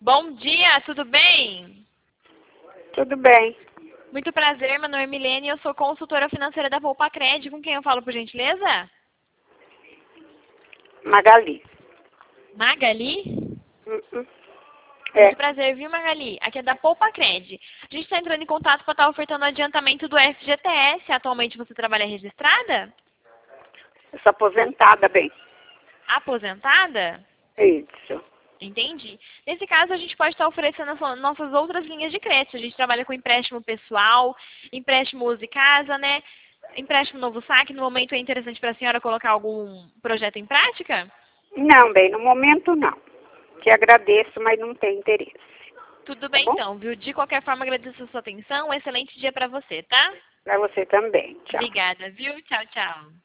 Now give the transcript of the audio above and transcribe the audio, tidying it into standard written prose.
Bom dia, tudo bem? Tudo bem. Muito prazer, meu nome é Milene e eu sou consultora financeira da Poupacred. Com quem eu falo, por gentileza? Magali. Magali? É, Muito prazer, viu, Magali? Aqui é da Poupacred. A gente está entrando em contato para estar ofertando o adiantamento do FGTS. Atualmente você trabalha registrada? eu sou aposentada, bem. Aposentada? Isso. Entendi. Nesse caso, a gente pode estar oferecendo as nossas outras linhas de crédito. A gente trabalha com empréstimo pessoal, empréstimo uso e casa, né? Empréstimo novo saque. No momento é interessante para a senhora colocar algum projeto em prática? Não, bem, no momento não. Te agradeço, mas não tem interesse. Tudo Tá bem bom? então, viu? De qualquer forma, agradeço a sua atenção. Um excelente dia para você, tá? Pra você também. Tchau. Obrigada, viu? Tchau, tchau.